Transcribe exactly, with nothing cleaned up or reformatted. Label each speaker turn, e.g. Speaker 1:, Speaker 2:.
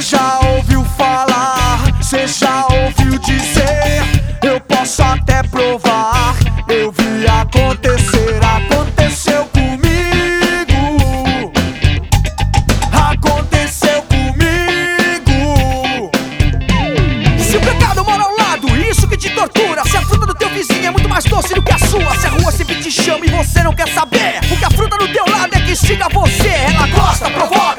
Speaker 1: Já ouviu falar, cê já ouviu dizer, eu posso até provar, eu vi acontecer, aconteceu comigo, aconteceu comigo. Se o pecado mora ao lado, isso que te tortura, se a fruta do teu vizinho é muito mais doce do que a sua, se a rua sempre te chama e você não quer saber, porque a fruta do teu lado é que instiga você, ela gosta, provoca,